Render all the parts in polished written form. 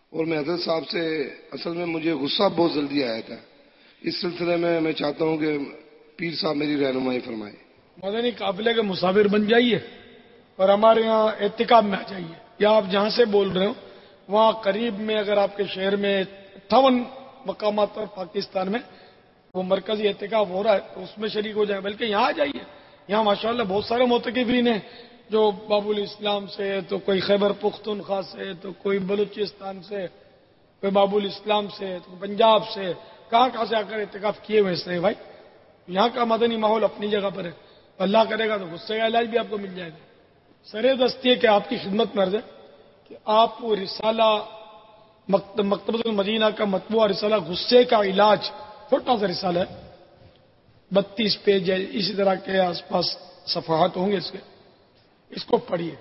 اور میں حضرت صاحب سے اصل میں مجھے غصہ بہت جلدی آیا تھا. اس سلسلے میں چاہتا ہوں کہ پیر صاحب میری رہنمائی فرمائیں. مدنی قافلے کے مسافر بن جائیے اور ہمارے یہاں اعتکاف میں آ جائیے، یا آپ جہاں سے بول رہے ہو وہاں قریب میں اگر آپ کے شہر میں 58 مقامات پر پاکستان میں وہ مرکزی اعتکاف ہو رہا ہے تو اس میں شریک ہو جائیں، بلکہ یہاں آ جائیے. یہاں ماشاءاللہ بہت سارے معتکفین ہیں جو باب الاسلام سے، تو کوئی خیبر پختونخوا سے، تو کوئی بلوچستان سے، کوئی باب الاسلام سے، تو پنجاب سے، کہاں سے آ کر اعتکاف کیے ہوئے ہیں بھائی. یہاں کا مدنی ماحول اپنی جگہ پر ہے. اللہ کرے گا تو غصے کا علاج بھی آپ کو مل جائے گا. سرے دستی ہے کہ آپ کی خدمت میں عرض ہے کہ آپ کو رسالہ مکتبۃ المدینہ کا مطبوعہ رسالہ غصے کا علاج، چھوٹا سا رسالہ ہے، 32 پیج ہے، اسی طرح کے آس پاس صفحات ہوں گے اس کو پڑھیے.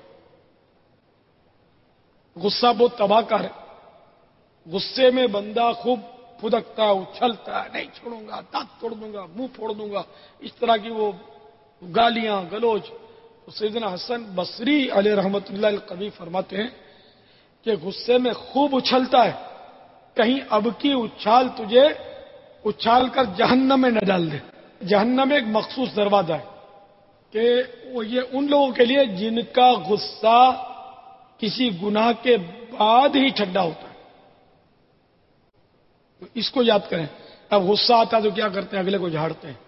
غصہ بہت تباہ کار ہے. غصے میں بندہ خوب پھدکتا ہے، اچھلتا ہے، نہیں چھوڑوں گا، دانت توڑ دوں گا، منہ پھوڑ دوں گا، اس طرح کی وہ گالیاں گلوچ. سیدنا حسن بصری علیہ رحمۃ اللہ القوی فرماتے ہیں کہ غصے میں خوب اچھلتا ہے، کہیں اب کی اچھال تجھے اچھال کر جہنم میں نہ ڈال دے. جہنم ایک مخصوص دروازہ ہے کہ وہ یہ ان لوگوں کے لیے جن کا غصہ کسی گناہ کے بعد ہی ٹھنڈا ہوتا ہے. تو اس کو یاد کریں. اب غصہ آتا ہے تو کیا کرتے ہیں؟ اگلے کو جھاڑتے ہیں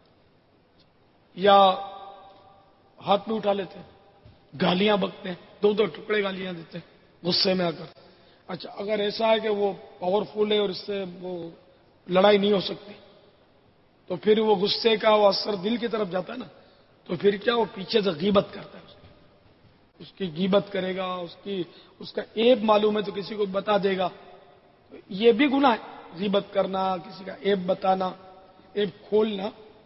یا ہاتھ میں اٹھا لیتے ہیں، گالیاں بکتے ہیں، 2 ٹکڑے گالیاں دیتے ہیں غصے میں آ کر. اچھا اگر ایسا ہے کہ وہ پاورفل ہے اور اس سے وہ لڑائی نہیں ہو سکتی تو پھر وہ غصے کا وہ اثر دل کی طرف جاتا ہے نا، تو پھر کیا وہ پیچھے سے غیبت کرتا ہے، اس کی غیبت کرے گا، اس کا عیب معلوم ہے تو کسی کو بتا دے گا. یہ بھی گناہ ہے، غیبت کرنا، کسی کا عیب بتانا، عیب کھولنا.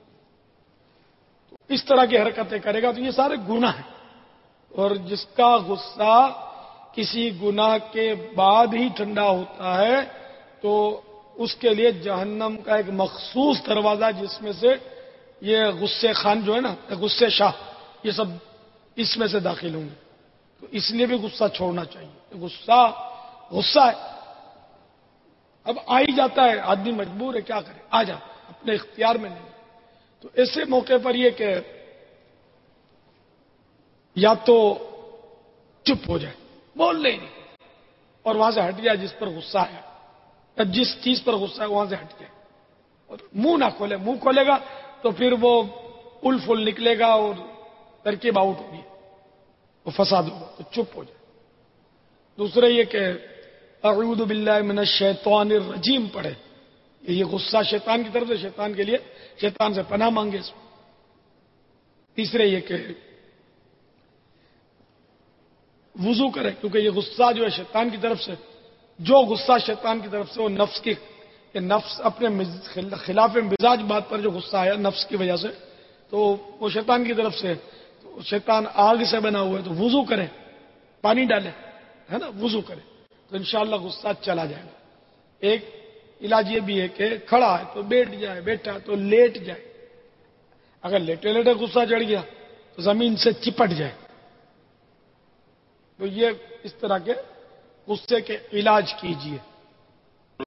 تو اس طرح کی حرکتیں کرے گا تو یہ سارے گناہ ہیں. اور جس کا غصہ کسی گناہ کے بعد ہی ٹھنڈا ہوتا ہے تو اس کے لیے جہنم کا ایک مخصوص دروازہ، جس میں سے یہ غصے خان جو ہے نا، غصے شاہ، یہ سب اس میں سے داخل ہوں گے. تو اس لیے بھی غصہ چھوڑنا چاہیے. غصہ ہے، اب آ ہی جاتا ہے، آدمی مجبور ہے، کیا کرے، آ جاتا ہے، اپنے اختیار میں نہیں. تو ایسے موقع پر یہ کہ یا تو چپ ہو جائے، بول لے نہیں، اور وہاں سے ہٹ جائے جس پر غصہ ہے، یا جس چیز پر غصہ ہے وہاں سے ہٹ جائے، اور منہ نہ کھولے. منہ کھولے گا تو پھر وہ پل فل نکلے گا اور ترکیب آؤٹ ہوگی، وہ فساد ہوگا. تو چپ ہو جائے. دوسرے یہ کہ اعوذ باللہ من الشیطان الرجیم پڑھے. یہ غصہ شیطان کی طرف سے، شیطان کے لیے شیطان سے پناہ مانگے اس میں. تیسرے یہ کہ وضو کرے، کیونکہ یہ غصہ جو ہے شیطان کی طرف سے، جو غصہ شیطان کی طرف سے وہ نفس اپنے خلاف مزاج بات پر جو غصہ آیا نفس کی وجہ سے، تو وہ شیطان کی طرف سے. تو شیطان آگ سے بنا ہوا ہے، تو وضو کرے، پانی ڈالے، ہے نا، وضو کرے تو انشاءاللہ غصہ چلا جائے گا. ایک علاج یہ بھی ہے کہ کھڑا ہے تو بیٹھ جائے، بیٹھا تو لیٹ جائے. اگر لیٹے لیٹے غصہ چڑھ گیا تو زمین سے چپٹ جائے. تو یہ اس طرح کے غصے کے علاج کیجیے.